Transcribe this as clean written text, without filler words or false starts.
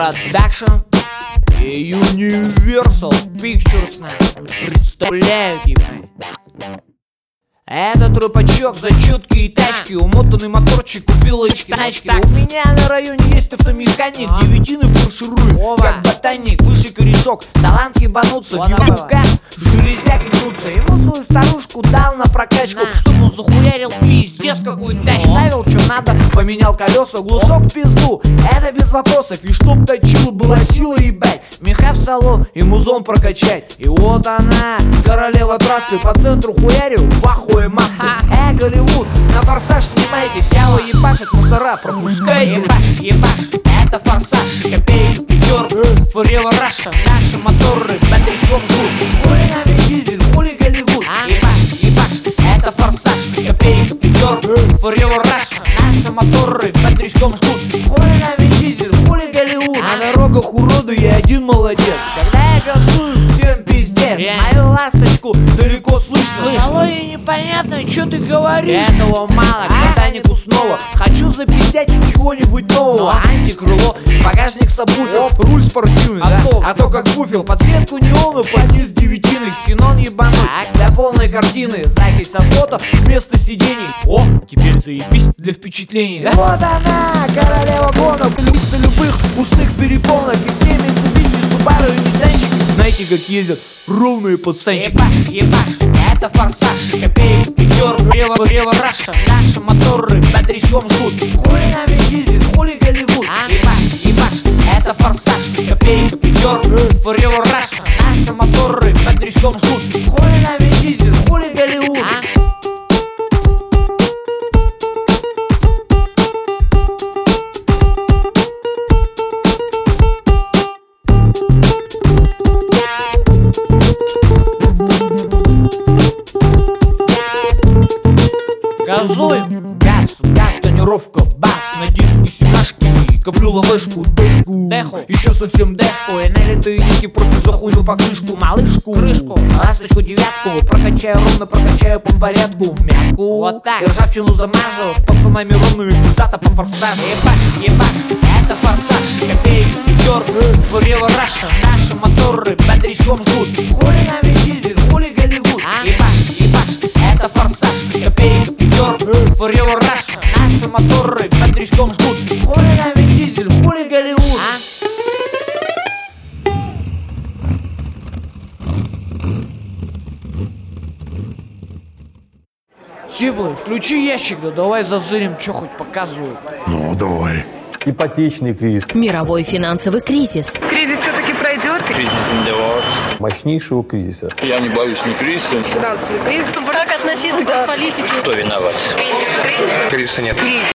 Production и Universal Pictures представляют его. Этот рыбачок за чуткие тачки, умотанный моторчик, купил тачки. У меня на районе есть автомеханик, девятины фарширует, как ботаник, выше корешок, талант ебануться, в его руках железяки гнутся. Ему свою старушку дал на прокачку, чтоб он захуярил пиздец какую тачку. Ставил что надо, поменял колеса, глушок в пизду, это без вопросов. И чтоб точила была сила, ебать, меха в салон и музон прокачать. И вот она, королева трассы, по центру хуярю, вахуя массы. Голливуд, на форсаж снимайте, сяло ебашит, мусора пропускайте. Ебаш, это форсаж, копейка, пятерка, Forever Russia, наши моторы, батарейком жгут. Хули нами дизель, хули Голливуд. Ебаш, это форсаж, копейка, пятерка, Forever Russia, наши моторы, батарейком жгут. Хули нами дизель, хули Голливуд. На дорогах уроду я один молодец, когда я газую, всем пиздец. Мою ласточку далеко слышно. Алло, непонятно, что ты говоришь. Этого мало, ботанику снова. Хочу запиздять чего-нибудь нового. Антикрыло, багажник сабвуфер, руль спортивный, а то как буфер. Подсветку неона, подниз девятины, ксенон ебануть для полной картины. Закись фото вместо сидений. О, теперь заебись для впечатлений, да? Вот она, королева гонок, лица любых устных перепонок. И все Mitsubishi, Subaru и Nissanчики, знаете, как ездят ровные пацанчики. Ебаш, это форсаж, копейка, пятерка, Forever Russia, наши моторы, батарейком жгут. Хули нами дизель, хули Голливуд. Ебаш, это форсаж, копейка, пятерка, Forever Russia, наши моторы, батарейком жгут. Хули нами дизель, хули Голливуд. Газуем, газ, тонировка, бас, на диске семашки, коплю лавешку, дешку, еще совсем дешку, и налитые диски против за хуйню по крышку, малышку, крышку, ласточку, девятку, прокачаю ровно, прокачаю по порядку, в мятку, вот так, и ржавчину замажу, с пацанами ровными, пиздата по форсажу. Ебаш, это форсаж, копейка, пятерка, Forever Russia, наши моторы, батарейком жгут. Хули нами дизель, хули Голливуд. Ебаш, это форсаж, копейка, пятерка, Forever Russia, наши моторы, батарейком жгут. Хули нами дизель, хули Голливуд. Сиплый, включи ящик, да давай зазырим, что хоть показывают. Ну, давай. Ипотечный кризис. Мировой финансовый кризис. Кризис все-таки пройдет. Кризис in the world. Мощнейшего кризиса. Я не боюсь ни кризиса. Финансовый кризис. Как относиться к политике? Кто виноват? Кризис. Кризиса нет.